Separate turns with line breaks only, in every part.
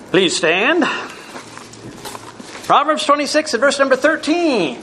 Please stand. Proverbs 26 and verse number 13.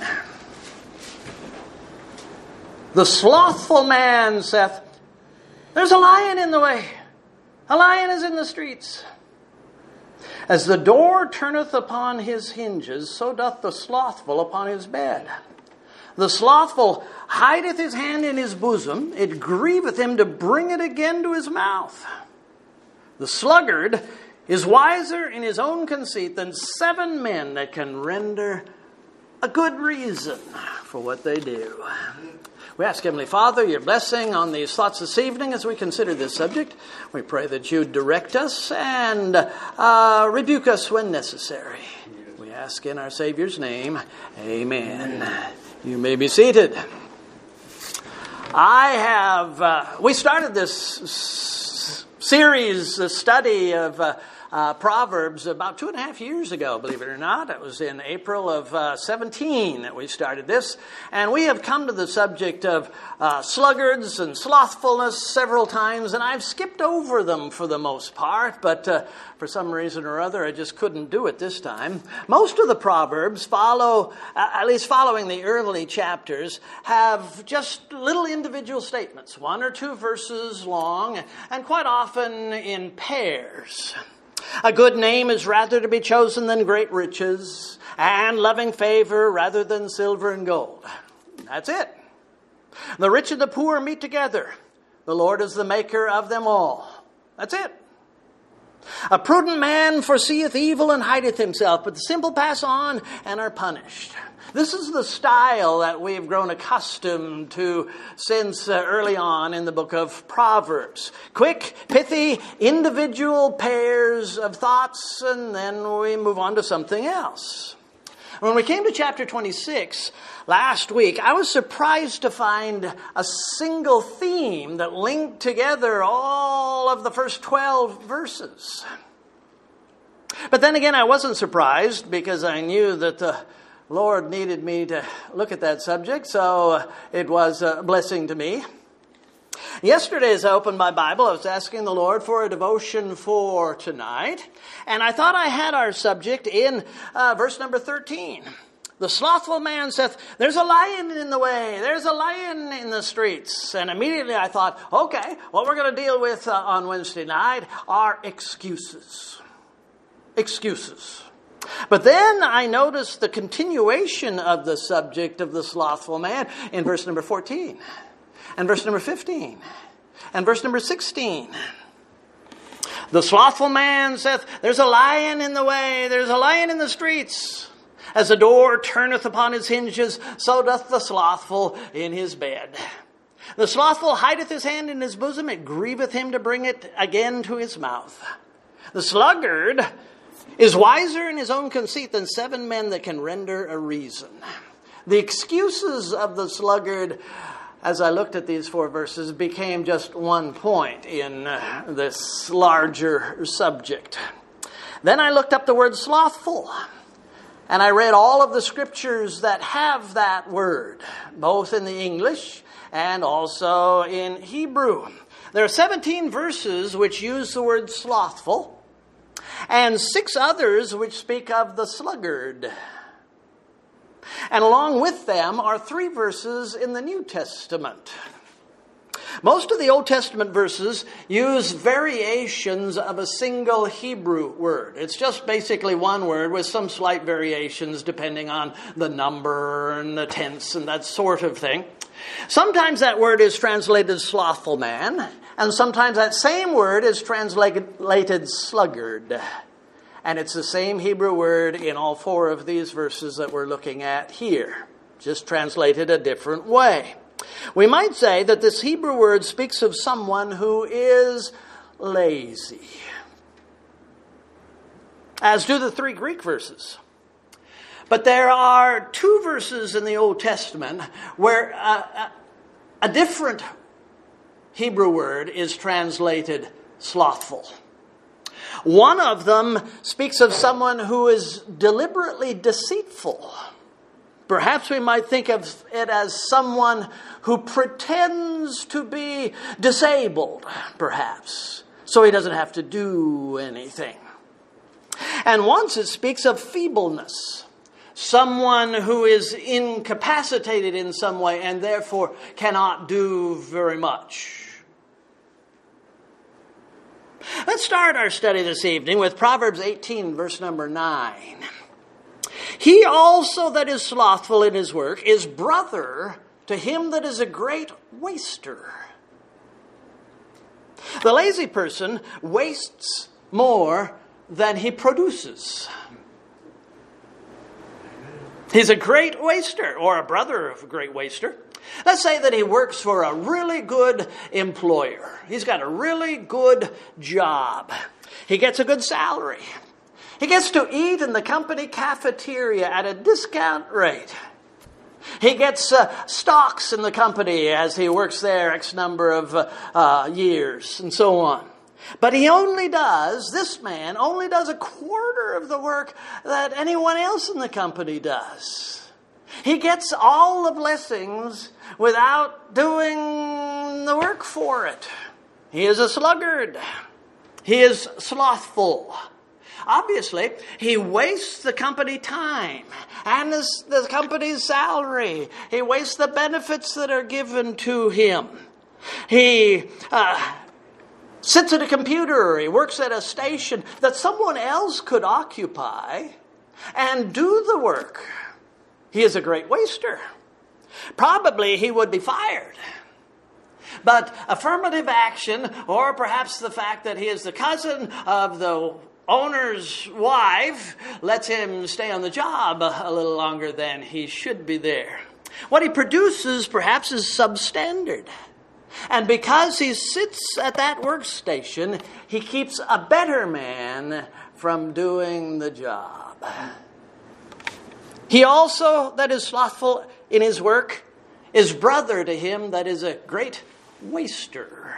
The slothful man saith, there's a lion in the way. A lion is in the streets. As the door turneth upon his hinges, so doth the slothful upon his bed. The slothful hideth his hand in his bosom. It grieveth him to bring it again to his mouth. The sluggard is wiser in his own conceit than 7 men that can render a good reason for what they do. We ask Heavenly Father your blessing on these thoughts this evening as we consider this subject. We pray that you direct us and rebuke us when necessary. We ask in our Savior's name, amen. You may be seated. We started this series, the study of Proverbs about 2.5 years ago, believe it or not. It was in April of 17 that we started this. And we have come to the subject of sluggards and slothfulness several times, and I've skipped over them for the most part, but for some reason or other, I just couldn't do it this time. Most of the Proverbs follow, at least following the early chapters, have just little individual statements, 1 or 2 verses long, and quite often in pairs. A good name is rather to be chosen than great riches, and loving favor rather than silver and gold. That's it. The rich and the poor meet together. The Lord is the maker of them all. That's it. A prudent man foreseeth evil and hideth himself, but the simple pass on and are punished. This is the style that we've grown accustomed to since early on in the book of Proverbs. Quick, pithy, individual pairs of thoughts, and then we move on to something else. When we came to chapter 26 last week, I was surprised to find a single theme that linked together all of the first 12 verses. But then again, I wasn't surprised because I knew that the Lord needed me to look at that subject, so it was a blessing to me. Yesterday, as I opened my Bible, I was asking the Lord for a devotion for tonight, and I thought I had our subject in verse number 13. The slothful man saith, there's a lion in the way, there's a lion in the streets. And immediately I thought, okay, what we're going to deal with on Wednesday night are excuses. Excuses. But then I noticed the continuation of the subject of the slothful man in verse number 14, and verse number 15, and verse number 16. The slothful man saith, there's a lion in the way, there's a lion in the streets. As the door turneth upon his hinges, so doth the slothful in his bed. The slothful hideth his hand in his bosom, it grieveth him to bring it again to his mouth. The sluggard is wiser in his own conceit than 7 men that can render a reason. The excuses of the sluggard, as I looked at these 4 verses, became just one point in this larger subject. Then I looked up the word slothful, and I read all of the scriptures that have that word, both in the English and also in Hebrew. There are 17 verses which use the word slothful, and 6 others which speak of the sluggard. And along with them are 3 verses in the New Testament. Most of the Old Testament verses use variations of a single Hebrew word. It's just basically one word with some slight variations depending on the number and the tense and that sort of thing. Sometimes that word is translated slothful man, and sometimes that same word is translated sluggard. And it's the same Hebrew word in all 4 of these verses that we're looking at here, just translated a different way. We might say that this Hebrew word speaks of someone who is lazy, as do the 3 Greek verses. But there are 2 verses in the Old Testament where a different Hebrew word is translated slothful. One of them speaks of someone who is deliberately deceitful. Perhaps we might think of it as someone who pretends to be disabled, perhaps, so he doesn't have to do anything. And once it speaks of feebleness. Someone who is incapacitated in some way and therefore cannot do very much. Let's start our study this evening with Proverbs 18, verse number 9. He also that is slothful in his work is brother to him that is a great waster. The lazy person wastes more than he produces. He's a great waster, or a brother of a great waster. Let's say that he works for a really good employer. He's got a really good job. He gets a good salary. He gets to eat in the company cafeteria at a discount rate. He gets stocks in the company as he works there X number of years and so on. But this man only does a quarter of the work that anyone else in the company does. He gets all the blessings without doing the work for it. He is a sluggard. He is slothful. Obviously, he wastes the company time and the company's salary. He wastes the benefits that are given to him. He sits at a computer, he works at a station that someone else could occupy and do the work. He is a great waster. Probably he would be fired. But affirmative action, or perhaps the fact that he is the cousin of the owner's wife, lets him stay on the job a little longer than he should be there. What he produces perhaps is substandard. And because he sits at that workstation, he keeps a better man from doing the job. He also that is slothful in his work is brother to him that is a great waster.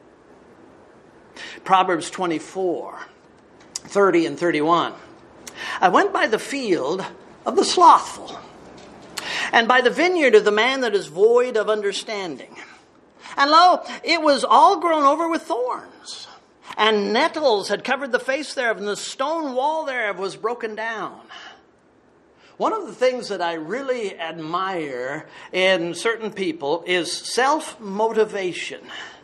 Proverbs 24, 30 and 31. I went by the field of the slothful, and by the vineyard of the man that is void of understanding. And lo, it was all grown over with thorns, and nettles had covered the face thereof, and the stone wall thereof was broken down. One of the things that I really admire in certain people is self-motivation.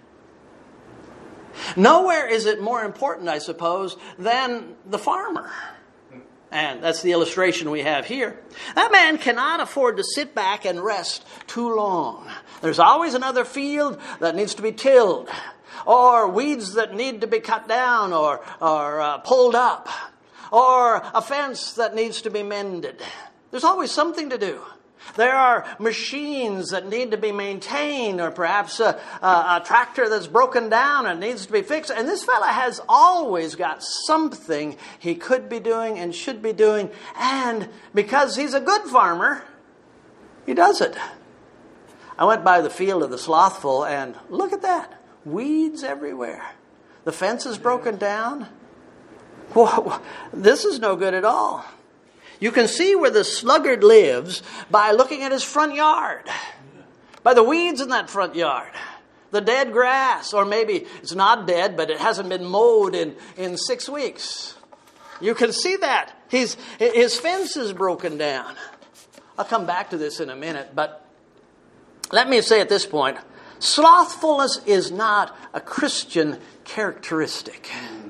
Nowhere is it more important, I suppose, than the farmer. And that's the illustration we have here. That man cannot afford to sit back and rest too long. There's always another field that needs to be tilled, or weeds that need to be cut down or pulled up, or a fence that needs to be mended. There's always something to do. There are machines that need to be maintained, or perhaps a tractor that's broken down and needs to be fixed. And this fella has always got something he could be doing and should be doing. And because he's a good farmer, he does it. I went by the field of the slothful, and look at that. Weeds everywhere. The fence is broken down. Whoa, this is no good at all. You can see where the sluggard lives by looking at his front yard, by the weeds in that front yard, the dead grass, or maybe it's not dead, but it hasn't been mowed in 6 weeks. You can see that. His fence is broken down. I'll come back to this in a minute, but let me say at this point, slothfulness is not a Christian characteristic.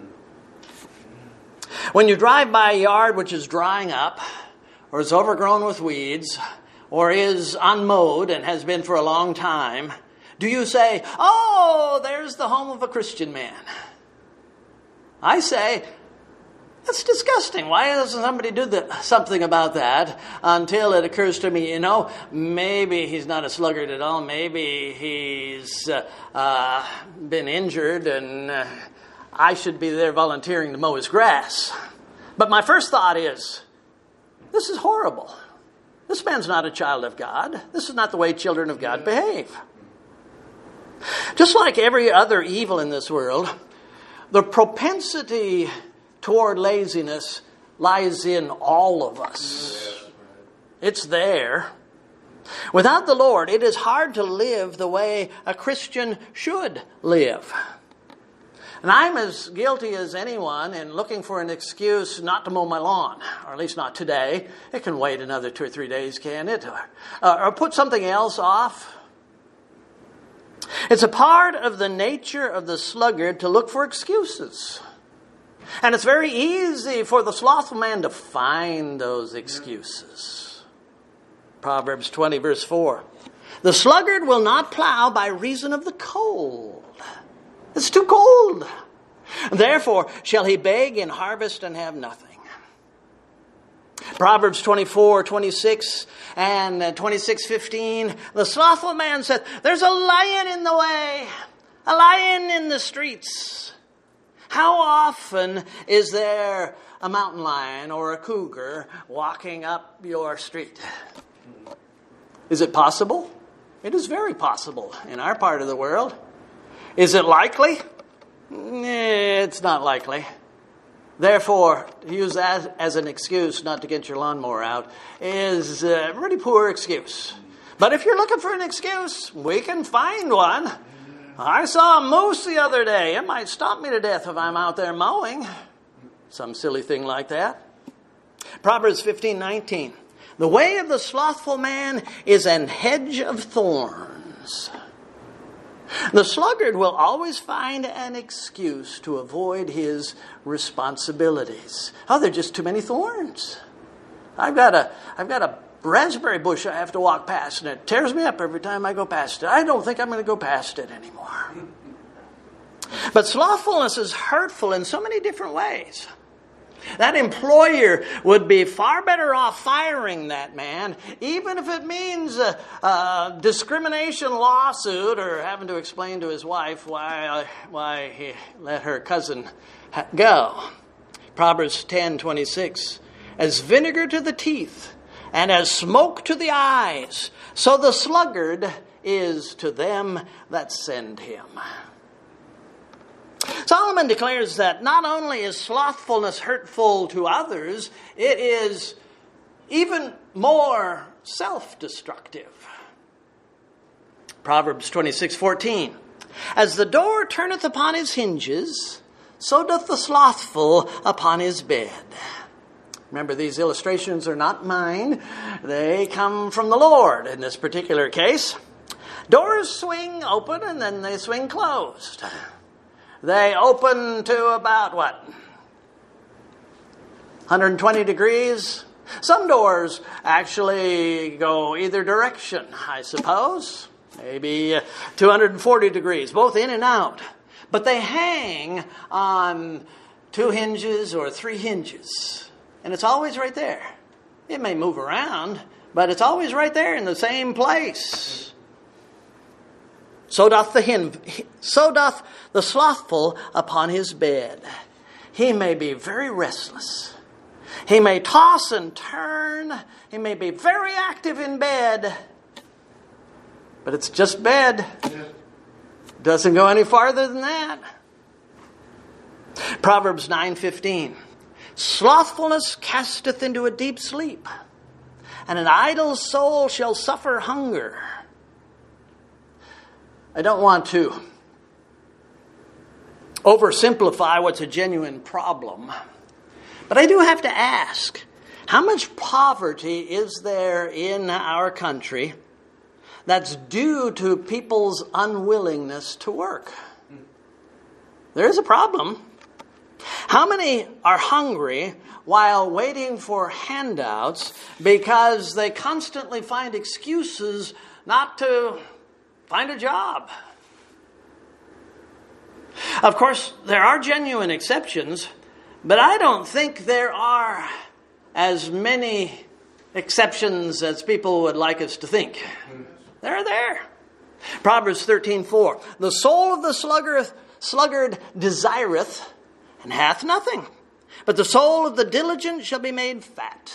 When you drive by a yard which is drying up, or is overgrown with weeds, or is unmowed and has been for a long time, do you say, "Oh, there's the home of a Christian man"? I say, that's disgusting. Why doesn't somebody do something about that? Until it occurs to me, maybe he's not a sluggard at all. Maybe he's been injured and I should be there volunteering to mow his grass. But my first thought is, this is horrible. This man's not a child of God. This is not the way children of God behave. Just like every other evil in this world, the propensity toward laziness lies in all of us. It's there. Without the Lord, it is hard to live the way a Christian should live. And I'm as guilty as anyone in looking for an excuse not to mow my lawn, or at least not today. It can wait another 2 or 3 days, can it? Or put something else off. It's a part of the nature of the sluggard to look for excuses. And it's very easy for the slothful man to find those excuses. Proverbs 20, verse 4. The sluggard will not plow by reason of the cold. It's too cold. Therefore shall he beg in harvest and have nothing. Proverbs 24, 26 and 26:15. The slothful man said, there's a lion in the way, a lion in the streets. How often is there a mountain lion or a cougar walking up your street? Is it possible? It is very possible in our part of the world. Is it likely? It's not likely. Therefore, to use that as an excuse not to get your lawnmower out is a really poor excuse. But if you're looking for an excuse, we can find one. I saw a moose the other day. It might stop me to death if I'm out there mowing. Some silly thing like that. Proverbs 15:19. The way of the slothful man is an hedge of thorns. The sluggard will always find an excuse to avoid his responsibilities. Oh, there are just too many thorns. I've got a raspberry bush I have to walk past, and it tears me up every time I go past it. I don't think I'm going to go past it anymore. But slothfulness is hurtful in so many different ways. That employer would be far better off firing that man, even if it means a discrimination lawsuit or having to explain to his wife why he let her cousin go. Proverbs 10:26. As vinegar to the teeth and as smoke to the eyes, so the sluggard is to them that send him. Solomon declares that not only is slothfulness hurtful to others, it is even more self-destructive. Proverbs 26:14. As the door turneth upon his hinges, so doth the slothful upon his bed. Remember, these illustrations are not mine. They come from the Lord in this particular case. Doors swing open and then they swing closed. They open to about, 120 degrees? Some doors actually go either direction, I suppose. Maybe 240 degrees, both in and out. But they hang on 2 hinges or 3 hinges. And it's always right there. It may move around, but it's always right there in the same place. So doth the slothful upon his bed. He may be very restless. He may toss and turn. He may be very active in bed. But it's just bed. Doesn't go any farther than that. Proverbs 9:15. Slothfulness casteth into a deep sleep, and an idle soul shall suffer hunger. I don't want to oversimplify what's a genuine problem, but I do have to ask, how much poverty is there in our country that's due to people's unwillingness to work? There is a problem. How many are hungry while waiting for handouts because they constantly find excuses not to find a job? Of course, there are genuine exceptions, but I don't think there are as many exceptions as people would like us to think. They're there. Proverbs 13:4. The soul of the sluggard desireth and hath nothing, but the soul of the diligent shall be made fat.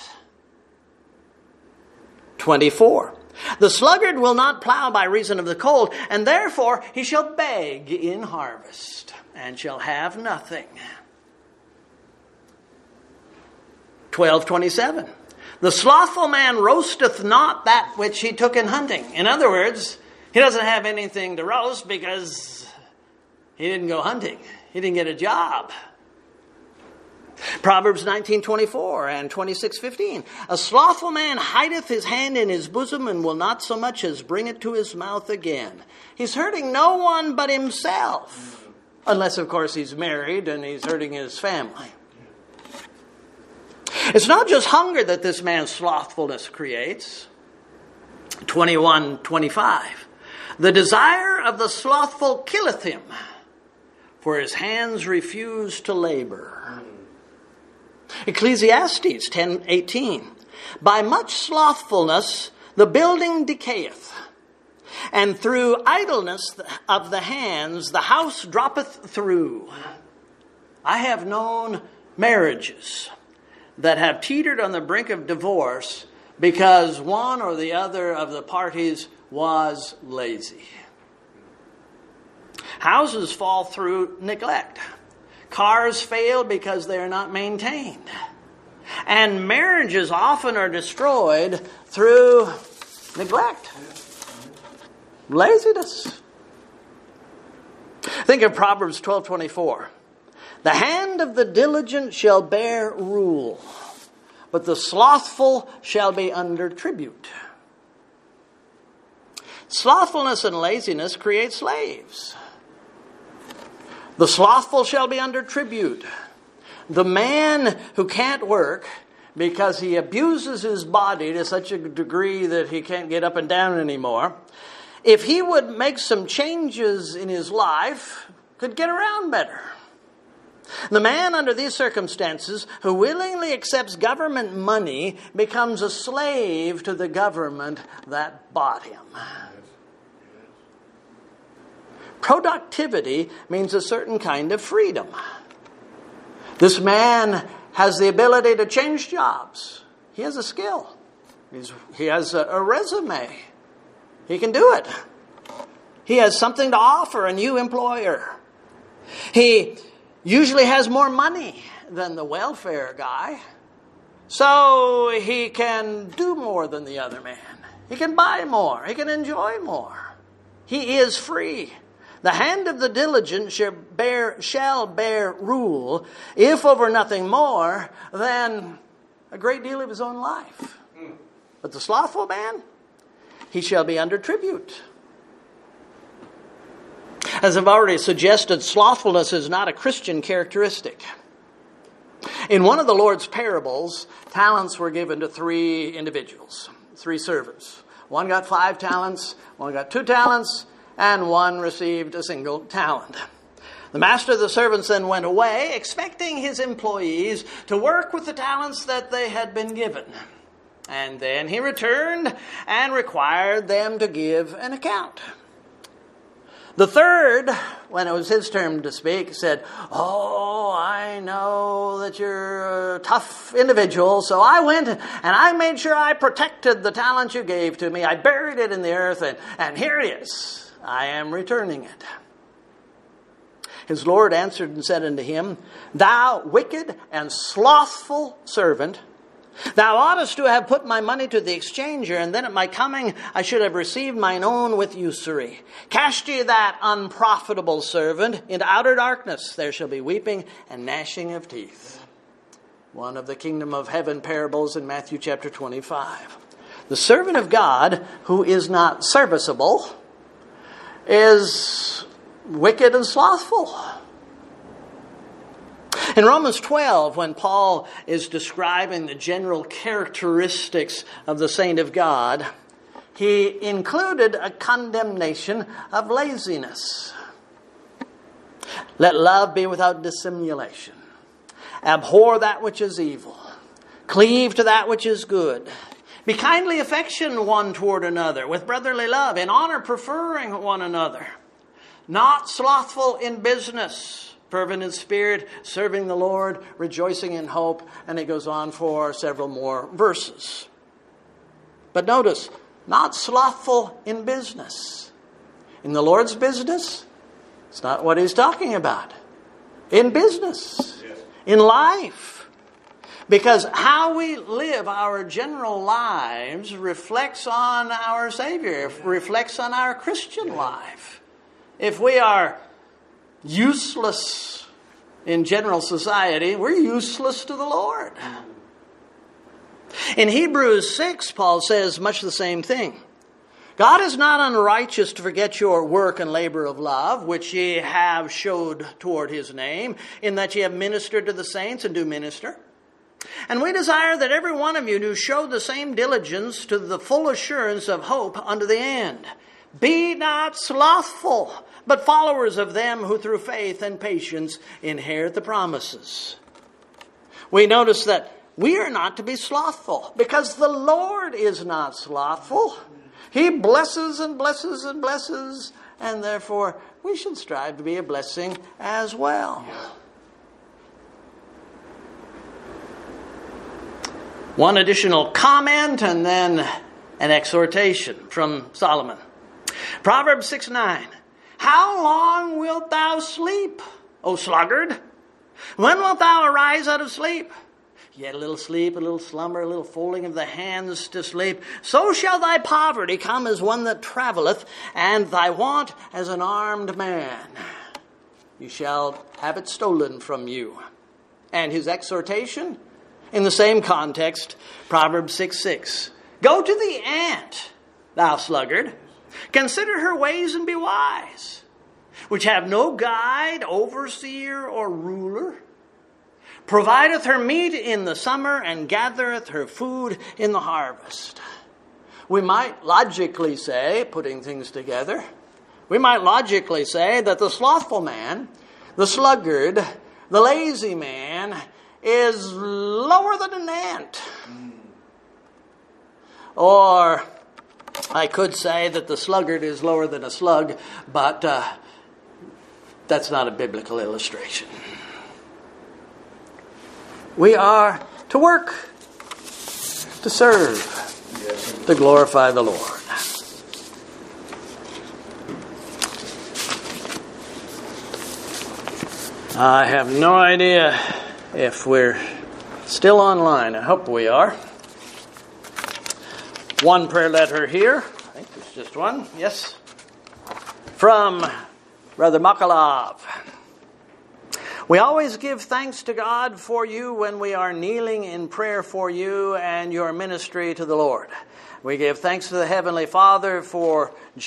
24. The sluggard will not plow by reason of the cold, and therefore he shall beg in harvest, and shall have nothing. 12:27. The slothful man roasteth not that which he took in hunting. In other words, he doesn't have anything to roast because he didn't go hunting. He didn't get a job. Proverbs 19:24 and 26:15. A slothful man hideth his hand in his bosom and will not so much as bring it to his mouth again. He's hurting no one but himself. Unless, of course, he's married and he's hurting his family. It's not just hunger that this man's slothfulness creates. 21:25. The desire of the slothful killeth him, for his hands refuse to labor. Ecclesiastes 10:18. By much slothfulness the building decayeth, and through idleness of the hands the house droppeth through. I have known marriages that have teetered on the brink of divorce because one or the other of the parties was lazy. Houses fall through neglect. Cars fail because they are not maintained. And marriages often are destroyed through neglect. Laziness. Think of Proverbs 12:24. The hand of the diligent shall bear rule, but the slothful shall be under tribute. Slothfulness and laziness create slaves. The slothful shall be under tribute. The man who can't work because he abuses his body to such a degree that he can't get up and down anymore, if he would make some changes in his life, could get around better. The man under these circumstances who willingly accepts government money becomes a slave to the government that bought him. Productivity means a certain kind of freedom. This man has the ability to change jobs. He has a skill. He has a resume. He can do it. He has something to offer a new employer. He usually has more money than the welfare guy, so he can do more than the other man. He can buy more. He can enjoy more. He is free. The hand of the diligent shall bear rule, if over nothing more than a great deal of his own life. But the slothful man, he shall be under tribute. As I've already suggested, slothfulness is not a Christian characteristic. In one of the Lord's parables, talents were given to 3 individuals, 3 servants. One got 5 talents, one got 2 talents, and one received a single talent. The master of the servants then went away, expecting his employees to work with the talents that they had been given. And then he returned and required them to give an account. The third, when it was his turn to speak, said, "Oh, I know that you're a tough individual, so I went and I made sure I protected the talent you gave to me. I buried it in the earth, and here it is. I am returning it." His Lord answered and said unto him, "Thou wicked and slothful servant, thou oughtest to have put my money to the exchanger, and then at my coming I should have received mine own with usury. Cast ye that unprofitable servant into outer darkness. There shall be weeping and gnashing of teeth." One of the kingdom of heaven parables in Matthew chapter 25. The servant of God who is not serviceable is wicked and slothful. In Romans 12, when Paul is describing the general characteristics of the saint of God, he included a condemnation of laziness. Let love be without dissimulation. Abhor that which is evil. Cleave to that which is good. Be kindly affectioned one toward another, with brotherly love, in honor preferring one another. Not slothful in business, fervent in spirit, serving the Lord, rejoicing in hope. And it goes on for several more verses. But notice, not slothful in business. In the Lord's business, it's not what he's talking about. In business, in life. Because how we live our general lives reflects on our Savior, reflects on our Christian life. If we are useless in general society, we're useless to the Lord. In Hebrews 6, Paul says much the same thing. God is not unrighteous to forget your work and labor of love, which ye have showed toward his name, in that ye have ministered to the saints and do minister. And we desire that every one of you do show the same diligence to the full assurance of hope unto the end. Be not slothful, but followers of them who through faith and patience inherit the promises. We notice that we are not to be slothful, because the Lord is not slothful. He blesses and blesses and blesses, and therefore we should strive to be a blessing as well. One additional comment and then an exhortation from Solomon. Proverbs 6:9. How long wilt thou sleep, O sluggard? When wilt thou arise out of sleep? Yet a little sleep, a little slumber, a little folding of the hands to sleep. So shall thy poverty come as one that travelleth, and thy want as an armed man. You shall have it stolen from you. And his exhortation, in the same context, Proverbs 6:6. Go to the ant, thou sluggard. Consider her ways and be wise, which have no guide, overseer, or ruler. Provideth her meat in the summer and gathereth her food in the harvest. We might logically say, putting things together, we might logically say that the slothful man, the sluggard, the lazy man is lower than an ant. Or I could say that the sluggard is lower than a slug, but that's not a biblical illustration. We are to work, to serve, to glorify the Lord. I have no idea if we're still online. I hope we are. One prayer letter here. I think there's just one. Yes. From Brother Makalov. We always give thanks to God for you when we are kneeling in prayer for you and your ministry to the Lord. We give thanks to the Heavenly Father for